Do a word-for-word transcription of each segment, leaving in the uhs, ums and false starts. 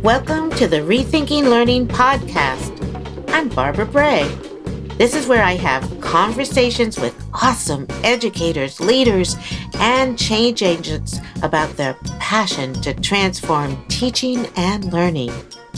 Welcome to the Rethinking Learning podcast. I'm Barbara Bray. This is where I have conversations with awesome educators, leaders, and change agents about their passion to transform teaching and learning.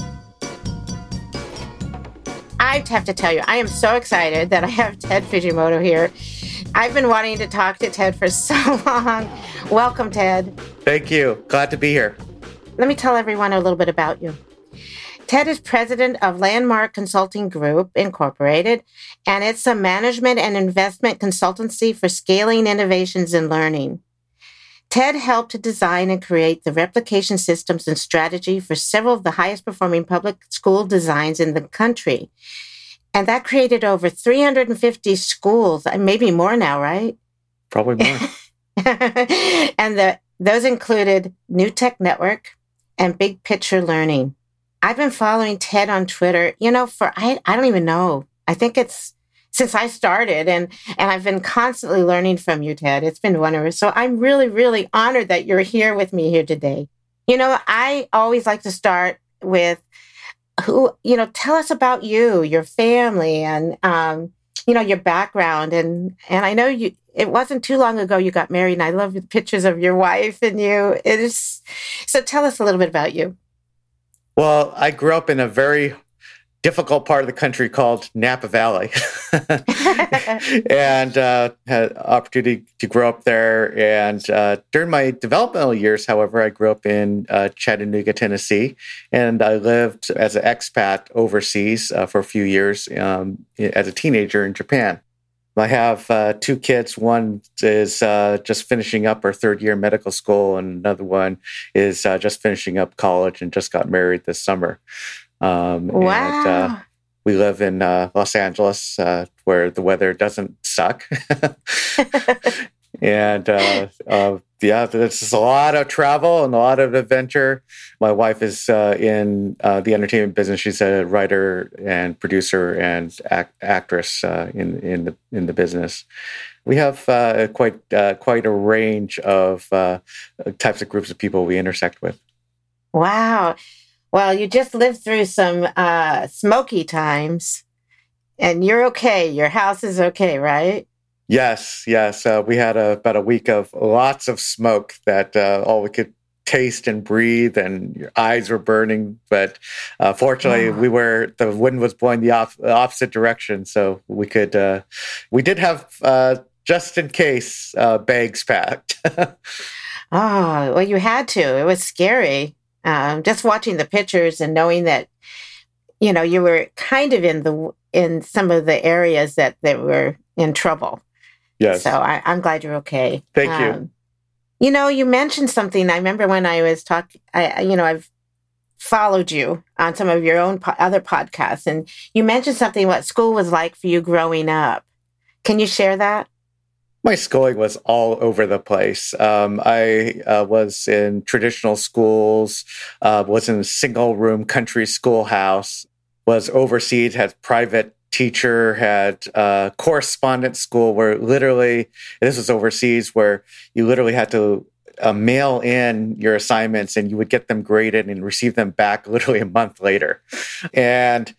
I have to tell you, I am so excited that I have Ted Fujimoto here. I've been wanting to talk to Ted for so long. Welcome, Ted. Thank you. Glad to be here. Let me tell everyone a little bit about you. Ted is president of Landmark Consulting Group, Incorporated, and it's a management and investment consultancy for scaling innovations in learning. Ted helped to design and create the replication systems and strategy for several of the highest performing public school designs in the country. And that created over three hundred fifty schools, maybe more now, right? Probably more. And the, those included New Tech Network and Big Picture Learning. I've been following Ted on Twitter, you know, for, I, I don't even know. I think it's since I started, and, and I've been constantly learning from you, Ted. It's been wonderful. So I'm really, really honored that you're here with me here today. You know, I always like to start with who, you know, tell us about you, your family, and, um, you know, your background. And, and I know you, it wasn't too long ago you got married, and I love the pictures of your wife and you. It is, so tell us a little bit about you. Well, I grew up in a very difficult part of the country called Napa Valley, and uh, had opportunity to grow up there. And uh, during my developmental years, however, I grew up in uh, Chattanooga, Tennessee, and I lived as an expat overseas uh, for a few years um, as a teenager in Japan. I have uh, two kids. One is uh, just finishing up her third year in medical school, and another one is uh, just finishing up college and just got married this summer. Um, wow. And, uh, we live in uh, Los Angeles, uh, where the weather doesn't suck. And uh, uh, yeah, there's just a lot of travel and a lot of adventure. My wife is uh, in uh, the entertainment business. She's a writer and producer and act- actress uh, in in the in the business. We have uh, quite uh, quite a range of uh, types of groups of people we intersect with. Wow. Well, you just lived through some uh, smoky times, and you're okay. Your house is okay, right? Yes, yes. Uh, we had a, about a week of lots of smoke that uh, all we could taste and breathe, and your eyes were burning. But uh, fortunately, oh. we were the wind was blowing the op- opposite direction, so we could. Uh, we did have uh, just in case uh, bags packed. Oh, well, you had to. It was scary. Um, just watching the pictures and knowing that, you know, you were kind of in the in some of the areas that, that were in trouble. Yes. So I, I'm glad you're okay. Thank um, you. You know, you mentioned something. I remember when I was talking, I, you know, I've followed you on some of your own po- other podcasts, and you mentioned something what school was like for you growing up. Can you share that? My schooling was all over the place. Um, I uh, was in traditional schools, uh, was in a single-room country schoolhouse, was overseas, had private teacher, had uh, correspondence school where literally, this was overseas, where you literally had to uh, mail in your assignments and you would get them graded and receive them back literally a month later. And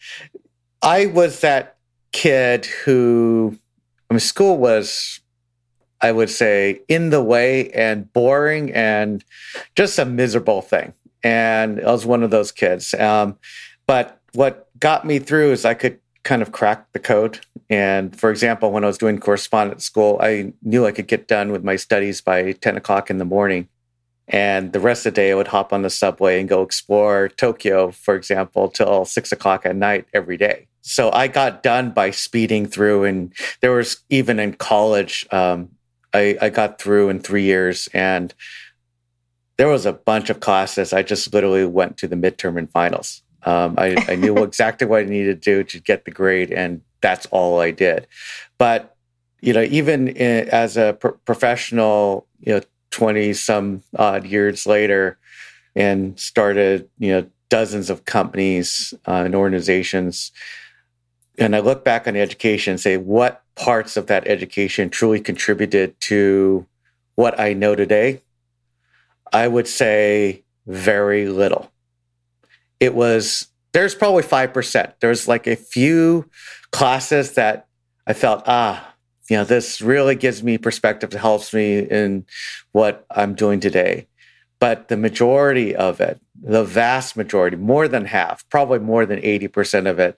I was that kid who, I mean, school was, I would say, in the way and boring and just a miserable thing. And I was one of those kids. Um, but what got me through is I could kind of crack the code. And for example, when I was doing correspondence school, I knew I could get done with my studies by ten o'clock in the morning. And the rest of the day, I would hop on the subway and go explore Tokyo, for example, till six o'clock at night every day. So I got done by speeding through. And there was, even in college, um, I, I got through in three years. And there was a bunch of classes. I just literally went to the midterm and finals. Um, I, I knew exactly what I needed to do to get the grade, and that's all I did. But, you know, even in, as a pro- professional, you know, twenty some odd years later, and started, you know, dozens of companies uh, and organizations. And I look back on the education and say, what parts of that education truly contributed to what I know today? I would say very little. it was, there's probably five percent. There's like a few classes that I felt, ah, you know, this really gives me perspective, it helps me in what I'm doing today. But the majority of it, the vast majority, more than half, probably more than eighty percent of it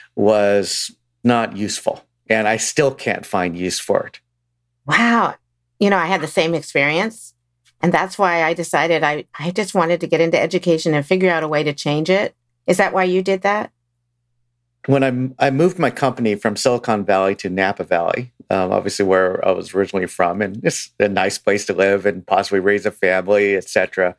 was not useful. And I still can't find use for it. Wow. You know, I had the same experience. And that's why I decided I, I just wanted to get into education and figure out a way to change it. Is that why you did that? When I, I moved my company from Silicon Valley to Napa Valley, um, obviously where I was originally from, and it's a nice place to live and possibly raise a family, et cetera.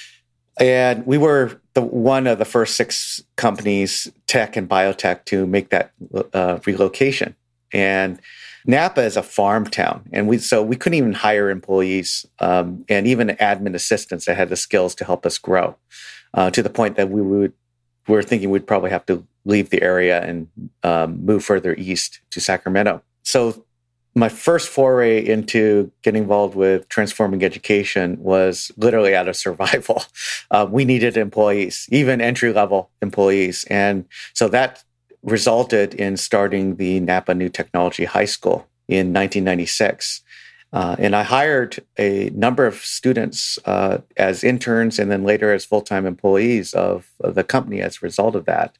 And we were the one of the first six companies, tech and biotech, to make that uh, relocation. And Napa is a farm town, and we so we couldn't even hire employees um, and even admin assistants that had the skills to help us grow. Uh, to the point that we would we were thinking we'd probably have to leave the area and um, move further east to Sacramento. So my first foray into getting involved with transforming education was literally out of survival. Uh, we needed employees, even entry-level employees, and so that resulted in starting the Napa New Technology High School in nineteen ninety-six. Uh, and I hired a number of students uh, as interns and then later as full-time employees of, of the company as a result of that.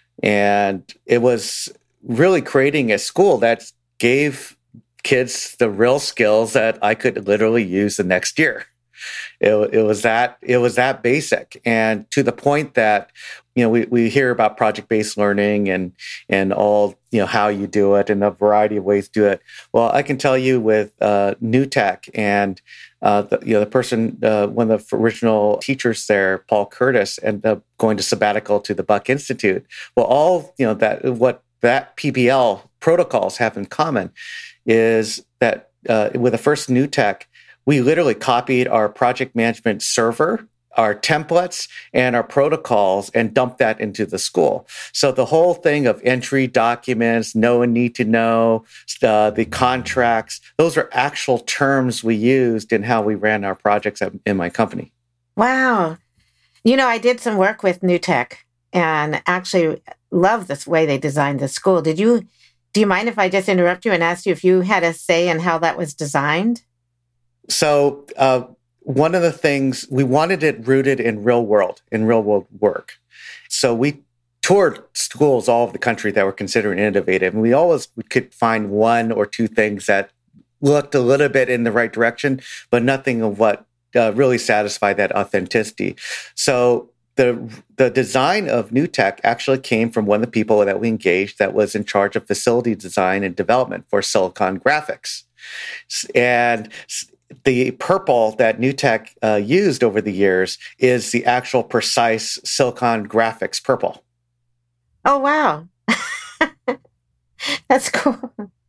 And it was really creating a school that gave kids the real skills that I could literally use the next year. It, it was that it was that basic, and to the point that you know we, we hear about project-based learning and and all you know how you do it and a variety of ways to do it. Well, I can tell you with uh, New Tech and uh, the, you know the person uh, one of the original teachers there, Paul Curtis, ended up going to sabbatical to the Buck Institute. Well, all you know that what that P B L protocols have in common is that uh, with the first New Tech, we literally copied our project management server, our templates, and our protocols and dumped that into the school. So the whole thing of entry documents, know and need to know, uh, the contracts, those are actual terms we used in how we ran our projects in my company. Wow. You know, I did some work with New Tech and actually love this way they designed the school. Did you, do you mind if I just interrupt you and ask you if you had a say in how that was designed? So uh, one of the things, we wanted it rooted in real world, in real world work. So we toured schools all over the country that were considered innovative. And we always could find one or two things that looked a little bit in the right direction, but nothing of what uh, really satisfied that authenticity. So the the design of New Tech actually came from one of the people that we engaged that was in charge of facility design and development for Silicon Graphics. And the purple that New Tech uh, used over the years is the actual precise Silicon Graphics purple. Oh, wow. That's cool.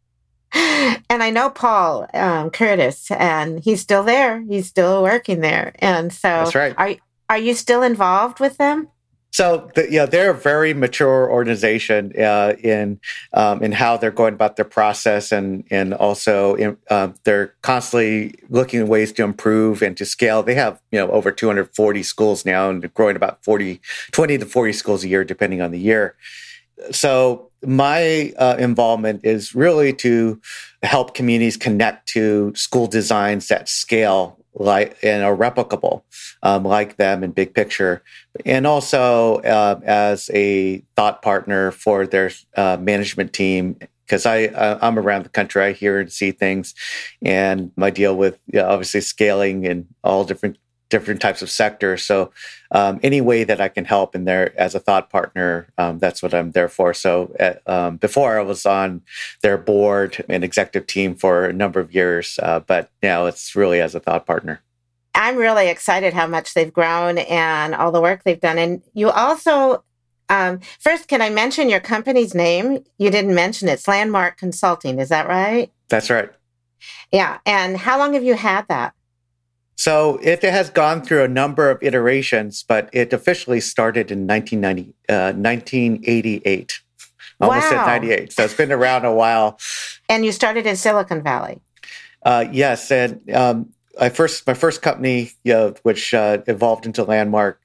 And I know Paul um, Curtis, and he's still there. He's still working there. And so that's right. Are, are you still involved with them? So, the, yeah, they're a very mature organization uh, in um, in how they're going about their process, and and also in, uh, they're constantly looking at ways to improve and to scale. They have you know over two hundred forty schools now, and they're growing about forty, twenty to forty schools a year, depending on the year. So, my uh, involvement is really to help communities connect to school designs that scale like and are replicable um, like them in big picture, and also uh, as a thought partner for their uh, management team, because I uh, I'm around the country, I hear and see things, and I deal with you know, obviously scaling in all different different types of sectors. So um, any way that I can help in there as a thought partner, um, that's what I'm there for. So uh, um, before I was on their board and executive team for a number of years, uh, but now it's really as a thought partner. I'm really excited how much they've grown and all the work they've done. And you also, um, first, can I mention your company's name? You didn't mention it. It's Landmark Consulting. Is that right? That's right. Yeah. And how long have you had that? So it has gone through a number of iterations, but it officially started in nineteen ninety, uh, nineteen eighty-eight. Almost Wow. at ninety-eight. So it's been around a while. And you started in Silicon Valley. Uh, yes. And um, I first, my first company, you know, which uh, evolved into Landmark,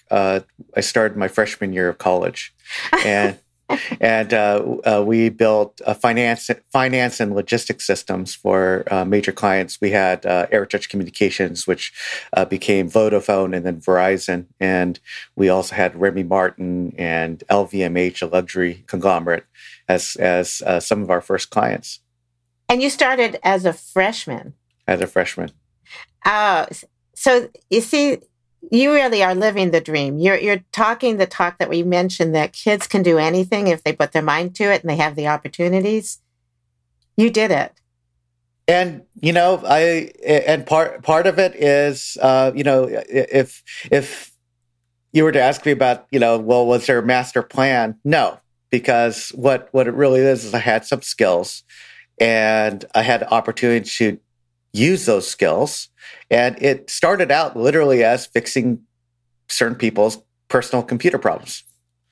uh, I started my freshman year of college. And and uh, uh, we built uh, finance, finance and logistics systems for uh, major clients. We had uh, AirTouch Communications, which uh, became Vodafone and then Verizon. And we also had Remy Martin and L V M H, a luxury conglomerate, as, as uh, some of our first clients. And you started as a freshman. As a freshman. Oh, so you see, you really are living the dream. You're you're talking the talk that we mentioned, that kids can do anything if they put their mind to it and they have the opportunities. You did it. And, you know, I, and part, part of it is, uh, you know, if, if you were to ask me about, you know, well, was there a master plan? No, because what, what it really is, is I had some skills and I had the opportunity to use those skills. And it started out literally as fixing certain people's personal computer problems.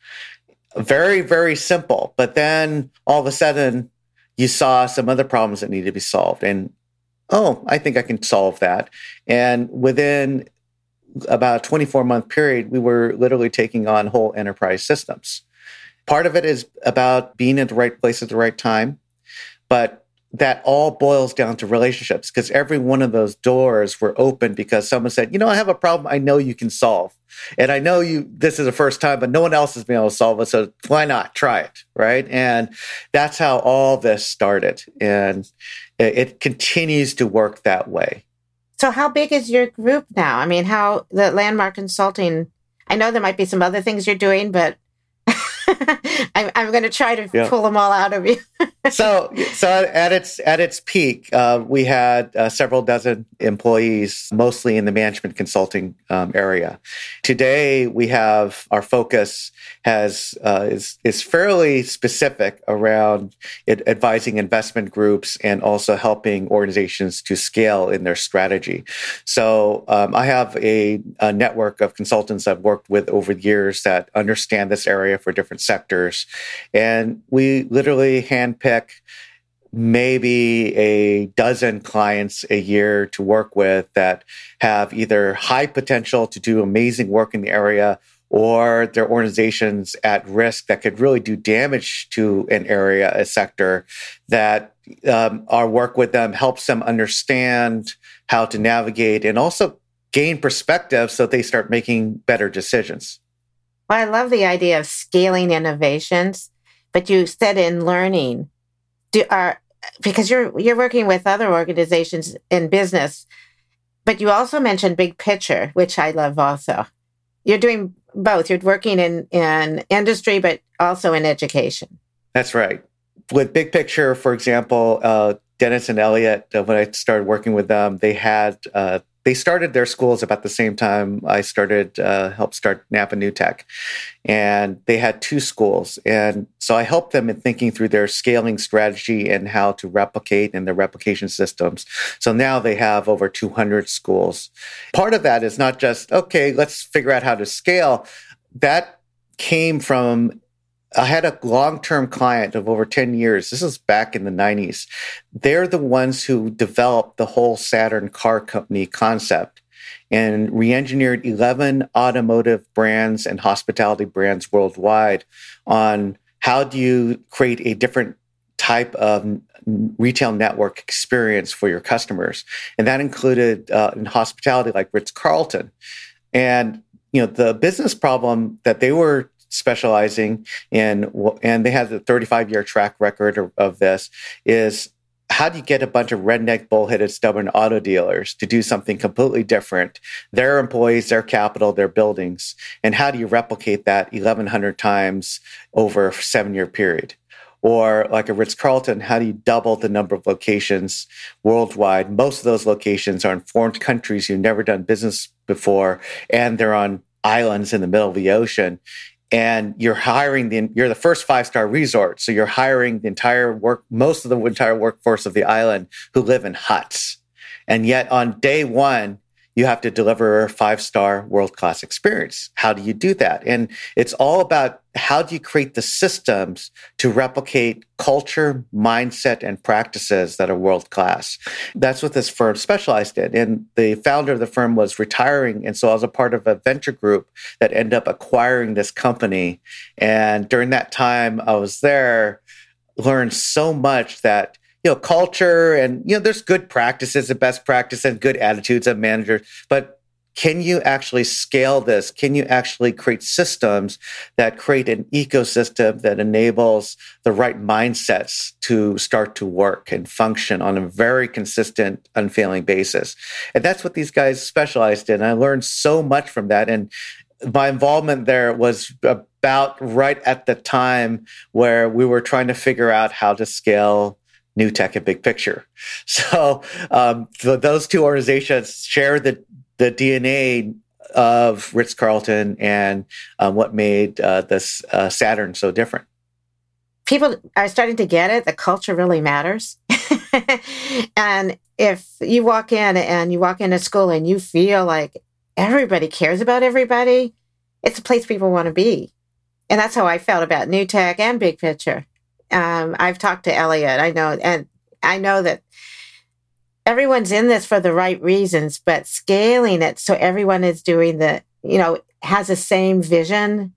Very, very simple. But then all of a sudden you saw some other problems that needed to be solved. And, oh, I think I can solve that. And within about a twenty-four month period, we were literally taking on whole enterprise systems. Part of it is about being at the right place at the right time. But that all boils down to relationships, because every one of those doors were open because someone said, you know, I have a problem I know you can solve. And I know you, this is the first time, but no one else has been able to solve it. So why not try it? Right. And that's how all this started. And it, it continues to work that way. So how big is your group now? I mean, how the Landmark Consulting, I know there might be some other things you're doing, but I'm, I'm going to try to yeah. pull them all out of you. so, so at its at its peak, uh, we had uh, several dozen employees, mostly in the management consulting um, area. Today, we have our focus has uh, is is fairly specific around it, advising investment groups and also helping organizations to scale in their strategy. So, um, I have a, a network of consultants I've worked with over the years that understand this area for different sectors. And we literally handpick maybe a dozen clients a year to work with that have either high potential to do amazing work in the area or their organizations at risk that could really do damage to an area, a sector, that um, our work with them helps them understand how to navigate and also gain perspective so they start making better decisions. Well, I love the idea of scaling innovations, but you said in learning, do, are, because you're you're working with other organizations in business, but you also mentioned big picture, which I love also. You're doing both. You're working in, in industry, but also in education. That's right. With big picture, for example, uh, Dennis and Elliot, uh, when I started working with them, they had uh, they started their schools about the same time I started, uh, helped start Napa New Tech. And they had two schools. And so I helped them in thinking through their scaling strategy and how to replicate and their replication systems. So now they have over two hundred schools. Part of that is not just, okay, let's figure out how to scale. That came from I had a long-term client of over ten years. This is back in the nineties. They're the ones who developed the whole Saturn car company concept and re-engineered eleven automotive brands and hospitality brands worldwide on how do you create a different type of retail network experience for your customers. And that included uh, in hospitality like Ritz-Carlton. And, you know, the business problem that they were specializing in, and they have a thirty-five year track record of, of this, is how do you get a bunch of redneck, bullheaded, stubborn auto dealers to do something completely different? Their employees, their capital, their buildings, and how do you replicate that eleven hundred times over a seven year period? Or like a Ritz-Carlton, how do you double the number of locations worldwide? Most of those locations are in foreign countries you've never done business before, and they're on islands in the middle of the ocean. And you're hiring the, you're the first five-star resort. So you're hiring the entire work, most of the entire workforce of the island who live in huts. And yet on day one, you have to deliver a five-star world-class experience. How do you do that? And it's all about how do you create the systems to replicate culture, mindset, and practices that are world-class. That's what this firm specialized in. And the founder of the firm was retiring. And so I was a part of a venture group that ended up acquiring this company. And during that time I was there, learned so much that you know, culture and, you know, there's good practices and best practice and good attitudes of managers, but can you actually scale this? Can you actually create systems that create an ecosystem that enables the right mindsets to start to work and function on a very consistent, unfailing basis? And that's what these guys specialized in. I learned so much from that. And my involvement there was about right at the time where we were trying to figure out how to scale Newtek and Big Picture. So um, those two organizations share the, the D N A of Ritz-Carlton and um, what made uh, this uh, Saturn so different. People are starting to get it. The culture really matters. And if you walk in and you walk into school and you feel like everybody cares about everybody, it's a place people want to be. And that's how I felt about Newtek and Big Picture. Um, I've talked to Elliot. I know, and I know that everyone's in this for the right reasons, but scaling it so everyone is doing the, you know, has the same vision,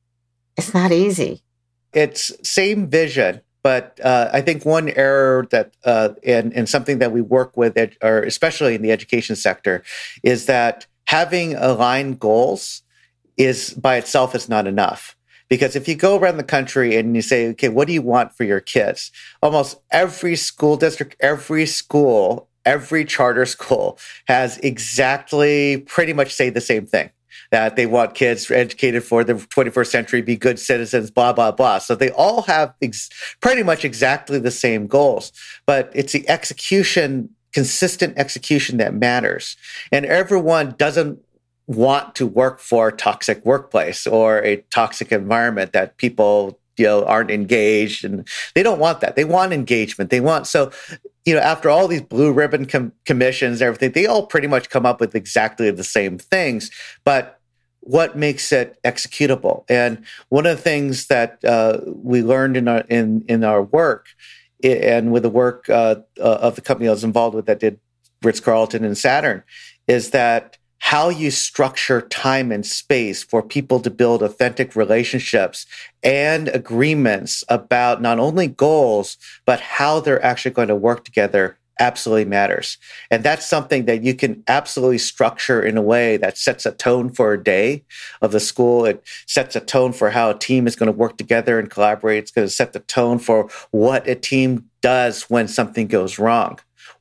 it's not easy. It's same vision, but uh, I think one error that, uh, and, and something that we work with, ed- or especially in the education sector, is that having aligned goals is by itself is not enough. Because if you go around the country and you say, okay, what do you want for your kids? Almost every school district, every school, every charter school has exactly pretty much say the same thing, that they want kids educated for the twenty-first century, be good citizens, blah, blah, blah. So they all have ex- pretty much exactly the same goals, but it's the execution, consistent execution that matters. And everyone doesn't want to work for a toxic workplace or a toxic environment that people, you know, aren't engaged, and they don't want that. They want engagement. They want, so, you know, after all these blue ribbon com- commissions and everything, they all pretty much come up with exactly the same things, but what makes it executable? And one of the things that uh, we learned in our, in, in our work and with the work uh, uh, of the company I was involved with that did Ritz-Carlton and Saturn is that how you structure time and space for people to build authentic relationships and agreements about not only goals, but how they're actually going to work together absolutely matters. And that's something that you can absolutely structure in a way that sets a tone for a day of the school. It sets a tone for how a team is going to work together and collaborate. It's going to set the tone for what a team does when something goes wrong,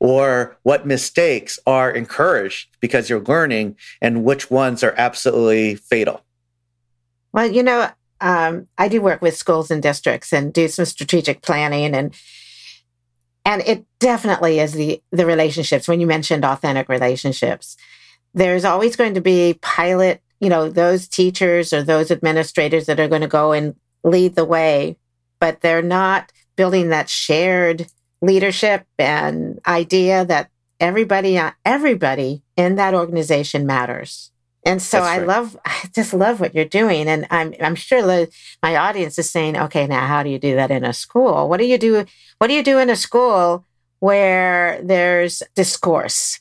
or what mistakes are encouraged because you're learning and which ones are absolutely fatal. Well, you know, um, I do work with schools and districts and do some strategic planning, and and it definitely is the the relationships. When you mentioned authentic relationships, there's always going to be pilot, you know, those teachers or those administrators that are going to go and lead the way, but they're not building that shared leadership and idea that everybody, everybody in that organization matters. And so That's I right. love, I just love what you're doing. And I'm, I'm sure the, my audience is saying, okay, now how do you do that in a school? What do you do? What do you do in a school where there's discourse,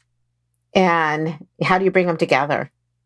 and how do you bring them together?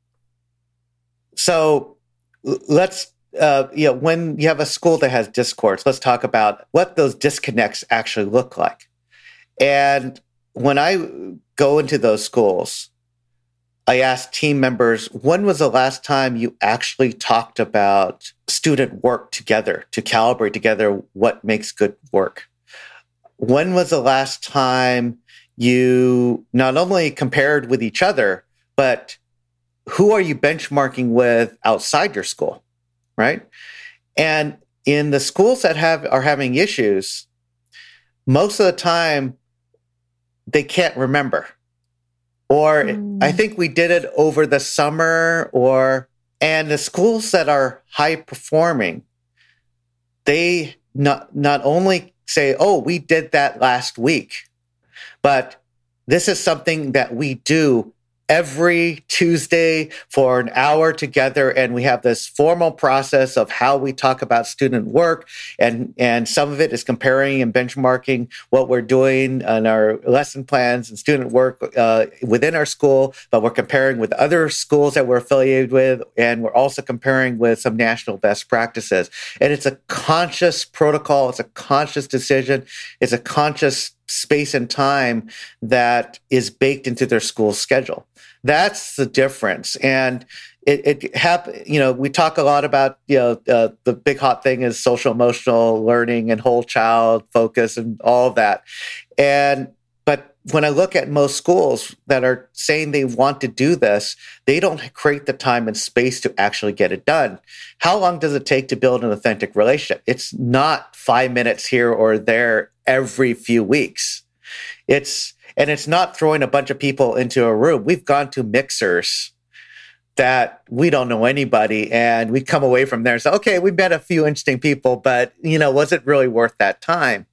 So let's, Uh, you know, when you have a school that has discourse, let's talk about what those disconnects actually look like. And when I go into those schools, I ask team members, when was the last time you actually talked about student work together to calibrate together what makes good work? When was the last time you not only compared with each other, but who are you benchmarking with outside your school? Right? And in the schools that have are having issues, most of the time they can't remember. Or mm. I think we did it over the summer, or and the schools that are high performing, they not not only say, oh, we did that last week, but this is something that we do every Tuesday for an hour together, and we have this formal process of how we talk about student work, and and some of it is comparing and benchmarking what we're doing on our lesson plans and student work uh, within our school, but we're comparing with other schools that we're affiliated with, and we're also comparing with some national best practices. And it's a conscious protocol, it's a conscious decision, it's a conscious space and time that is baked into their school schedule. That's the difference. And it, it happen, you know, we talk a lot about, you know, uh, the big hot thing is social emotional learning and whole child focus and all of that. And, but when I look at most schools that are saying they want to do this, they don't create the time and space to actually get it done. How long does it take to build an authentic relationship? It's not five minutes here or there every few weeks. It's, and it's not throwing a bunch of people into a room. We've gone to mixers that we don't know anybody, and we come away from there and say, okay, we met a few interesting people, but, you know, was it really worth that time?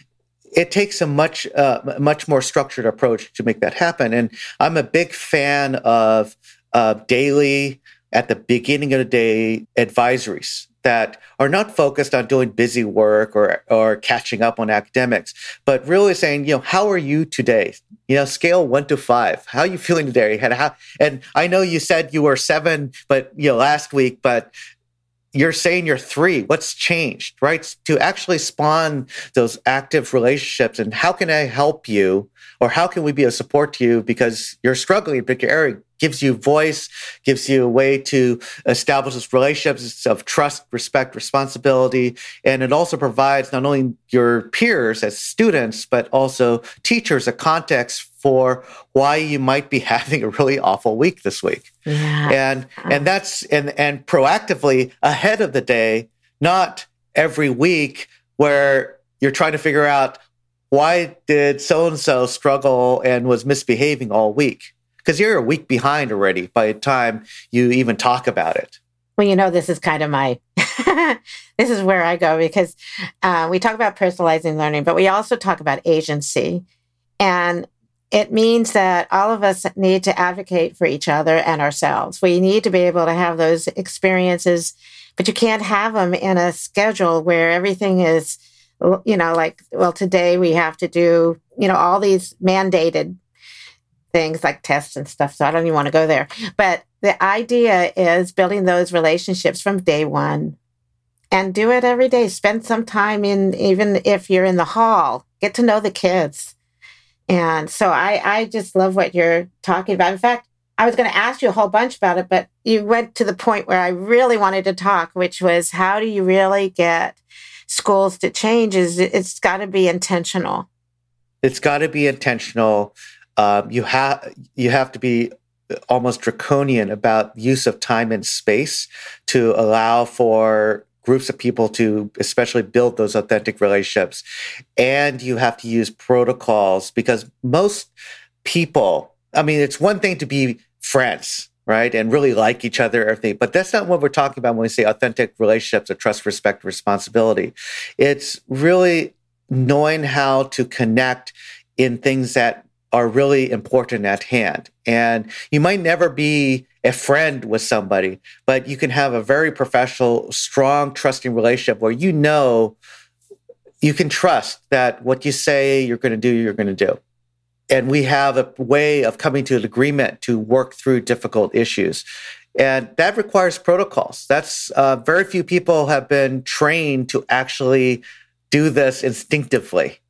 It takes a much, uh, much more structured approach to make that happen. And I'm a big fan of uh, daily, at the beginning of the day, advisories that are not focused on doing busy work or or catching up on academics, but really saying, you know, how are you today? You know, scale one to five. How are you feeling today? How, and I know you said you were seven, but you know, last week, but you're saying you're three. What's changed, right? To actually spawn those active relationships, and how can I help you, or how can we be a support to you because you're struggling in a particular area? Gives you voice, gives you a way to establish those relationships of trust, respect, responsibility. And it also provides not only your peers as students, but also teachers a context for why you might be having a really awful week this week. Yeah. And and that's and and proactively ahead of the day, not every week where you're trying to figure out why did so-and-so struggle and was misbehaving all week. Because you're a week behind already by the time you even talk about it. Well, you know, this is kind of my, this is where I go, because uh, we talk about personalizing learning, but we also talk about agency. And it means that all of us need to advocate for each other and ourselves. We need to be able to have those experiences, but you can't have them in a schedule where everything is, you know, like, well, today we have to do, you know, all these mandated things like tests and stuff. So I don't even want to go there. But the idea is building those relationships from day one, and do it every day. Spend some time in, even if you're in the hall, get to know the kids. And so I, I just love what you're talking about. In fact, I was going to ask you a whole bunch about it, but you went to the point where I really wanted to talk, which was, how do you really get schools to change? Is it's got to be intentional. It's got to be intentional. Um, you have you have to be almost draconian about use of time and space to allow for groups of people to especially build those authentic relationships. And you have to use protocols, because most people, I mean, it's one thing to be friends, right? And really like each other, everything. But that's not what we're talking about when we say authentic relationships of trust, respect, responsibility. It's really knowing how to connect in things that are really important at hand. And you might never be a friend with somebody, but you can have a very professional, strong, trusting relationship where you know you can trust that what you say you're going to do, you're going to do. And we have a way of coming to an agreement to work through difficult issues. And that requires protocols. That's uh, very few people have been trained to actually do this instinctively.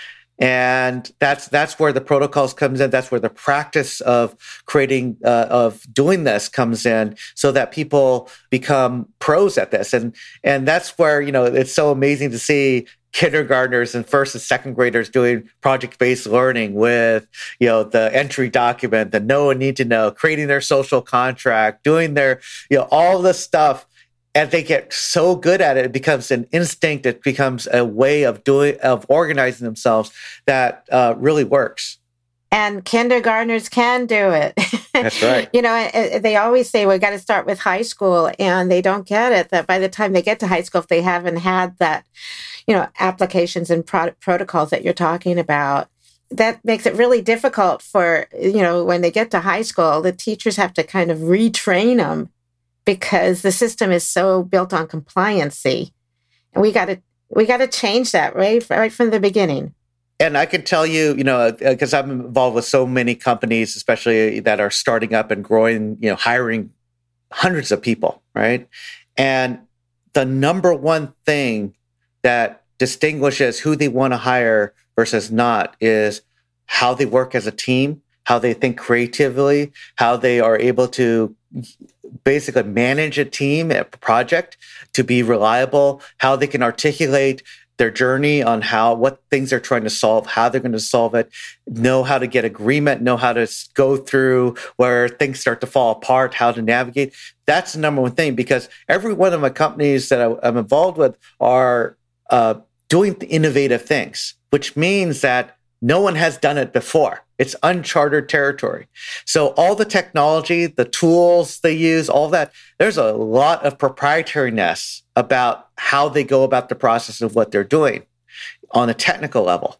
And that's that's where the protocols comes in. That's where the practice of creating, uh, of doing this comes in, so that people become pros at this. And and that's where, you know, it's so amazing to see kindergartners and first and second graders doing project-based learning with, you know, the entry document, the know and need to know, creating their social contract, doing their, you know, all this stuff. And they get so good at it, it becomes an instinct. It becomes a way of doing, of organizing themselves that uh, really works. And kindergartners can do it. That's right. You know, they always say we got to start with high school, and they don't get it that by the time they get to high school, if they haven't had that, you know, applications and pro- protocols that you're talking about, that makes it really difficult for, you know, when they get to high school, the teachers have to kind of retrain them because the system is so built on compliancy. And we got to we got to change that right, right from the beginning. And I can tell you, you know, because I'm involved with so many companies, especially that are starting up and growing, you know, hiring hundreds of people, right? And the number one thing that distinguishes who they want to hire versus not is how they work as a team, how they think creatively, how they are able to basically manage a team, a project, to be reliable, how they can articulate their journey on how, what things they're trying to solve, how they're going to solve it, know how to get agreement, know how to go through where things start to fall apart, how to navigate. That's the number one thing, because every one of my companies that I, I'm involved with are uh, doing innovative things, which means that no one has done it before. It's uncharted territory. So all the technology, the tools they use, all that, there's a lot of proprietariness about how they go about the process of what they're doing on a technical level.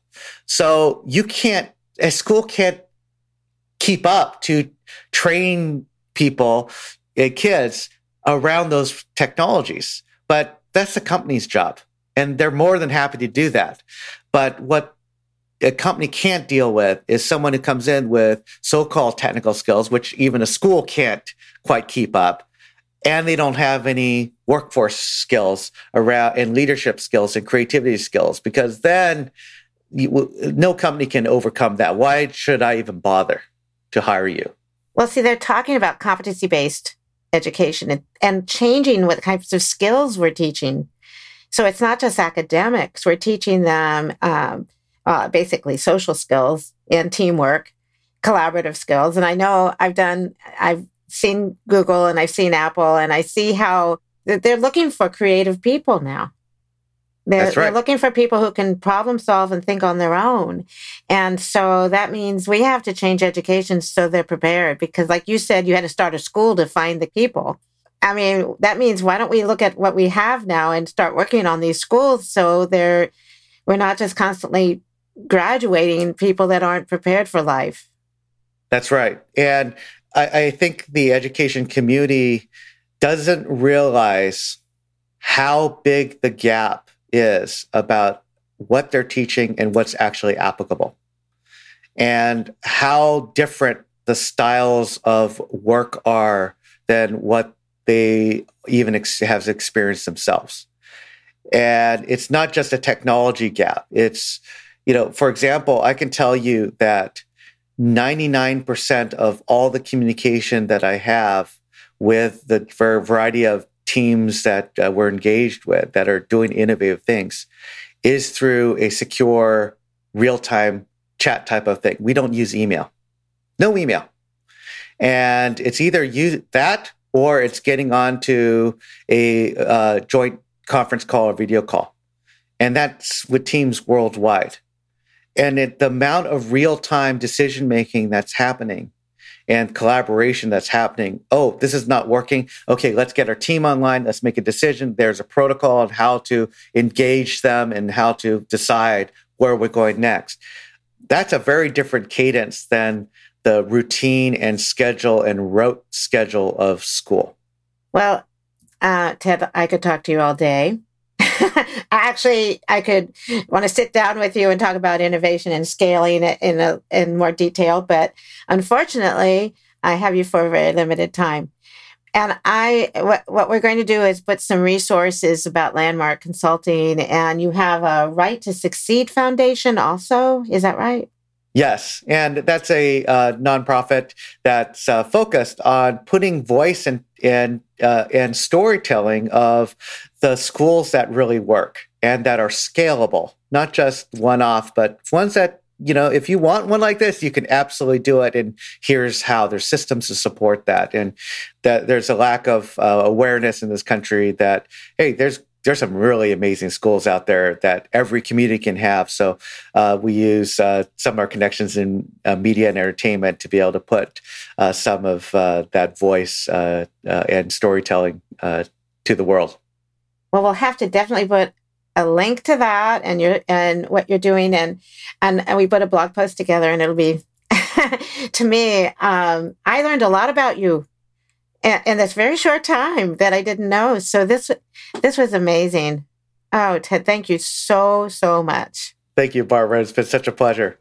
So you can't, a school can't keep up to train people, uh, kids around those technologies. But that's the company's job. And they're more than happy to do that. But what a company can't deal with is someone who comes in with so-called technical skills, which even a school can't quite keep up, and they don't have any workforce skills around and leadership skills and creativity skills, because then you, no company can overcome that. Why should I even bother to hire you? Well, see, they're talking about competency-based education and, and changing what types of skills we're teaching. So it's not just academics. We're teaching them um, Uh, basically social skills and teamwork, collaborative skills. And I know I've done, I've seen Google and I've seen Apple, and I see how they're looking for creative people now. They're, That's right. They're looking for people who can problem solve and think on their own. And so that means we have to change education so they're prepared, because like you said, you had to start a school to find the people. I mean, that means why don't we look at what we have now and start working on these schools so they're, we're not just constantly graduating people that aren't prepared for life. That's right. And I, I think the education community doesn't realize how big the gap is about what they're teaching and what's actually applicable, and how different the styles of work are than what they even ex- have experienced themselves. And it's not just a technology gap. It's, you know, for example, I can tell you that ninety-nine percent of all the communication that I have with the variety of teams that uh, we're engaged with that are doing innovative things is through a secure, real-time chat type of thing. We don't use email. No email. And it's either use that or it's getting onto a uh, joint conference call or video call. And that's with teams worldwide. And it, the amount of real-time decision-making that's happening and collaboration that's happening. Oh, this is not working. Okay, let's get our team online. Let's make a decision. There's a protocol on how to engage them and how to decide where we're going next. That's a very different cadence than the routine and schedule and rote schedule of school. Well, uh, Ted, I could talk to you all day. Actually, I could want to sit down with you and talk about innovation and scaling it in a, in more detail, but unfortunately, I have you for a very limited time. And I, what, what we're going to do is put some resources about Landmark Consulting, and you have a Right to Succeed Foundation also. Is that right? Yes, and that's a uh, nonprofit that's uh, focused on putting voice and and uh, and storytelling of the schools that really work and that are scalable, not just one-off, but ones that, you know, if you want one like this, you can absolutely do it. And here's how. There's systems to support that, and that there's a lack of uh, awareness in this country that, hey, there's There's some really amazing schools out there that every community can have. So uh, we use uh, some of our connections in uh, media and entertainment to be able to put uh, some of uh, that voice uh, uh, and storytelling uh, to the world. Well, we'll have to definitely put a link to that and your and what you're doing, and and, and we put a blog post together, and it'll be to me. Um, I learned a lot about you in, in this very short time that I didn't know. So this this was amazing. Oh, Ted, thank you so so much. Thank you, Barbara. It's been such a pleasure.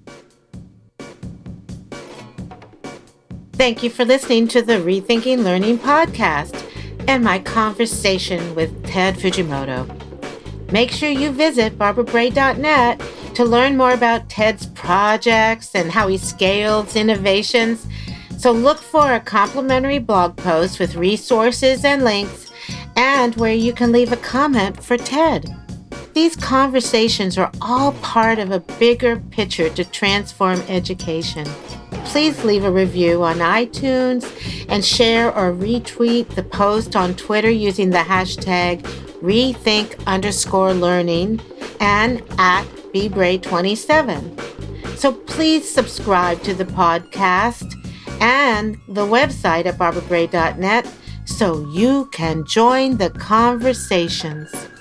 Thank you for listening to the Rethinking Learning podcast and my conversation with Ted Fujimoto. Make sure you visit barbara bray dot net to learn more about Ted's projects and how he scales innovations. So look for a complimentary blog post with resources and links, and where you can leave a comment for Ted. These conversations are all part of a bigger picture to transform education. Please leave a review on iTunes and share or retweet the post on Twitter using the hashtag rethink underscore learning and at b bray twenty-seven. So please subscribe to the podcast and the website at barbara bray dot net so you can join the conversations.